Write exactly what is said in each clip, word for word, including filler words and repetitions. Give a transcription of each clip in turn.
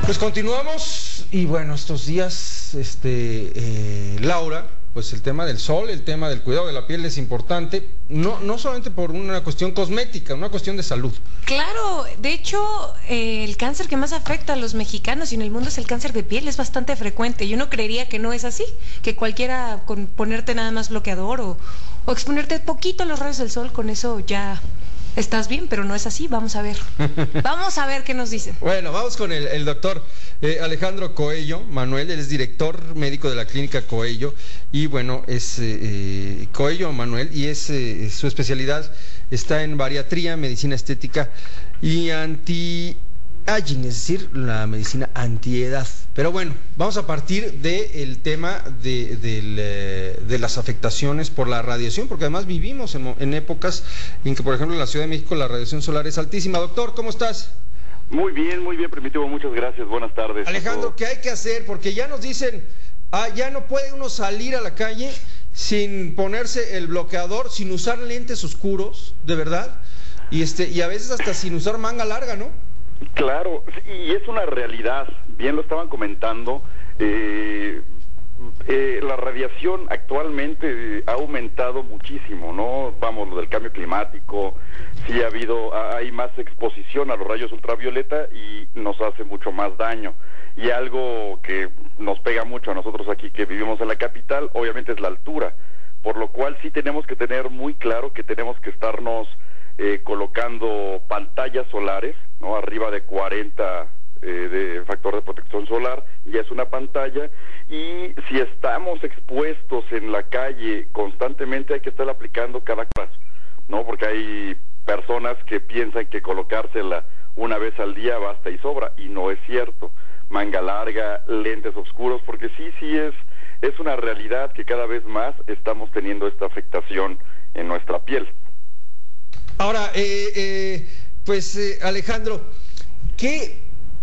Pues continuamos y bueno, estos días, este, eh, Laura, pues el tema del sol, el tema del cuidado de la piel es importante, no, no solamente por una cuestión cosmética, una cuestión de salud. Claro, de hecho, eh, el cáncer que más afecta a los mexicanos y en el mundo es el cáncer de piel, es bastante frecuente. Yo no creería que no es así, que cualquiera con ponerte nada más bloqueador o, o exponerte poquito a los rayos del sol, con eso ya estás bien, pero no es así. Vamos a ver. Vamos a ver qué nos dice. Bueno, vamos con el, el doctor eh, Alejandro Coello Manuel. Él es director médico de la clínica Coello. Y bueno, es eh, Coello Manuel y es eh, su especialidad está en bariatría, medicina estética y anti-aging, es decir, la medicina antiedad. Pero bueno, vamos a partir del tema de, de, de las afectaciones por la radiación, porque además vivimos en, en épocas en que, por ejemplo, en la Ciudad de México la radiación solar es altísima. Doctor, ¿cómo estás? Muy bien, muy bien, Primitivo, muchas gracias, buenas tardes. Alejandro, ¿qué hay que hacer? Porque ya nos dicen, ah, ya no puede uno salir a la calle sin ponerse el bloqueador, sin usar lentes oscuros, de verdad, y, este, y a veces hasta sin usar manga larga, ¿no? Claro, y es una realidad, bien lo estaban comentando, eh, eh, la radiación actualmente ha aumentado muchísimo, ¿no? Vamos, lo del cambio climático, sí ha habido, hay más exposición a los rayos ultravioleta y nos hace mucho más daño. Y algo que nos pega mucho a nosotros aquí que vivimos en la capital, obviamente es la altura, por lo cual sí tenemos que tener muy claro que tenemos que estarnos eh, colocando pantallas solares, ¿no? Arriba de cuarenta eh, de factor de protección solar, ya es una pantalla, y si estamos expuestos en la calle constantemente hay que estar aplicando cada paso, ¿no? Porque hay personas que piensan que colocársela una vez al día basta y sobra, y no es cierto. Manga larga, lentes oscuros, porque sí, sí es, es una realidad que cada vez más estamos teniendo esta afectación en nuestra piel. Ahora, eh, eh, pues eh, Alejandro, ¿qué,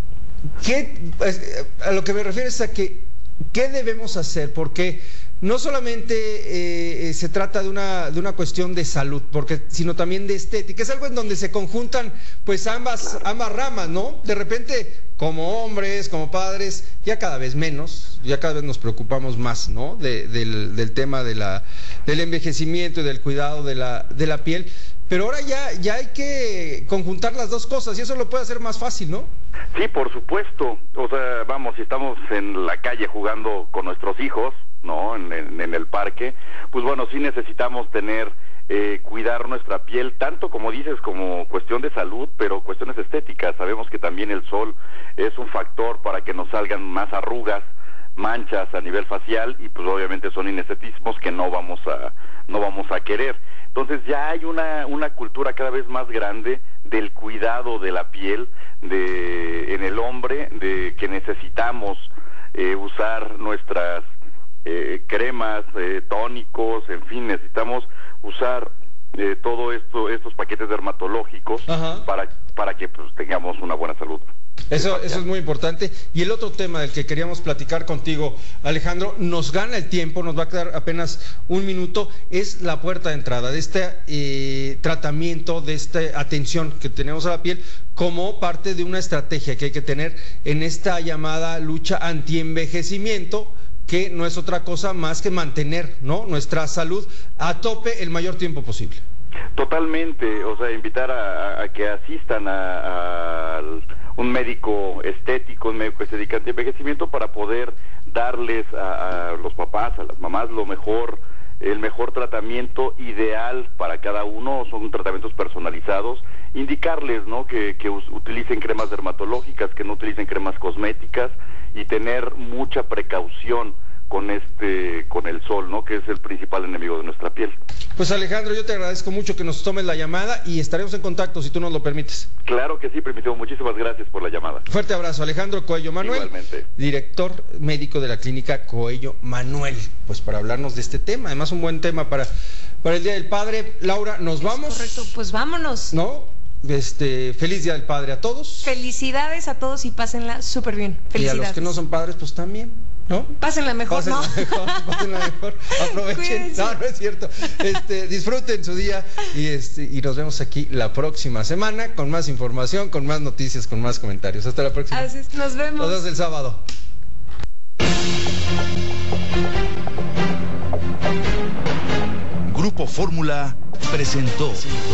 qué, eh, a lo que me refiero es a que, ¿qué debemos hacer? Porque no solamente eh, se trata de una, de una cuestión de salud, porque, sino también de estética. Es algo en donde se conjuntan pues ambas, ambas ramas, ¿no? De repente, como hombres, como padres, ya cada vez menos, ya cada vez nos preocupamos más, ¿no? De, del, del tema de la, del envejecimiento y del cuidado de la, de la piel. Pero ahora ya, ya hay que conjuntar las dos cosas y eso lo puede hacer más fácil, ¿no? Sí, por supuesto. O sea, vamos, si estamos en la calle jugando con nuestros hijos, ¿no? En, en, en el parque, pues bueno, sí necesitamos tener, eh, cuidar nuestra piel, tanto como dices, como cuestión de salud, pero cuestiones estéticas. Sabemos que también el sol es un factor para que nos salgan más arrugas, manchas a nivel facial, y pues obviamente son inestetismos que no vamos a, no vamos a querer. Entonces ya hay una, una cultura cada vez más grande del cuidado de la piel de, en el hombre, de que necesitamos eh, usar nuestras eh, cremas, eh, tónicos, en fin, necesitamos usar eh, todo esto, estos paquetes dermatológicos para, para que pues, tengamos una buena salud. Eso, eso es muy importante. Y el otro tema del que queríamos platicar contigo, Alejandro, nos gana el tiempo, nos va a quedar apenas un minuto, es la puerta de entrada de este eh, tratamiento, de esta atención que tenemos a la piel como parte de una estrategia que hay que tener en esta llamada lucha anti-envejecimiento, que no es otra cosa más que mantener, ¿no?, nuestra salud a tope el mayor tiempo posible. Totalmente, o sea, invitar a, a que asistan a, a un médico estético, un médico estético anti-envejecimiento para poder darles a, a los papás, a las mamás, lo mejor, el mejor tratamiento ideal para cada uno. Son tratamientos personalizados, indicarles, ¿no?, que, que utilicen cremas dermatológicas, que no utilicen cremas cosméticas, y tener mucha precaución con este, con el sol, ¿no?, que es el principal enemigo de nuestra piel. Pues Alejandro, yo te agradezco mucho que nos tomes la llamada y estaremos en contacto si tú nos lo permites. Claro que sí, Primitivo, muchísimas gracias por la llamada. Fuerte abrazo, Alejandro Coello Manuel. Igualmente. Director médico de la clínica Coello Manuel, pues para hablarnos de este tema, además un buen tema para, para el Día del Padre. Laura, ¿nos vamos? Correcto, pues vámonos. ¿No? Este, feliz Día del Padre a todos. Felicidades a todos y pásenla súper bien. Felicidades. Y a los que no son padres, pues también. ¿no? Pásenla mejor, Pásenla ¿no? mejor, pásenla mejor. Aprovechen. Cuídense. No, no es cierto. Este, disfruten su día y, este, y nos vemos aquí la próxima semana con más información, con más noticias, con más comentarios. Hasta la próxima. Así es, nos vemos. Nos vemos el sábado. Grupo Fórmula presentó.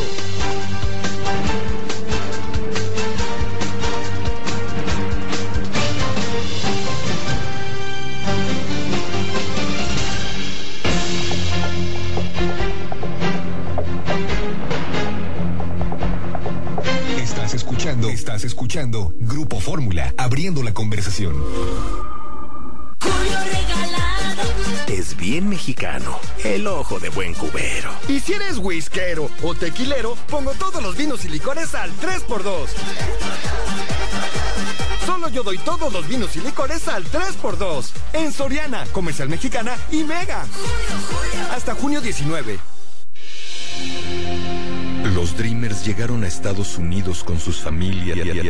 Estás escuchando, estás escuchando Grupo Fórmula, abriendo la conversación. Julio Regalado. Es bien mexicano, el ojo de buen cubero. Y si eres whiskero o tequilero, pongo todos los vinos y licores al tres por dos. Solo yo doy todos los vinos y licores al tres por dos. En Soriana, Comercial Mexicana y Mega. Hasta junio diecinueve. Los Dreamers llegaron a Estados Unidos con sus familias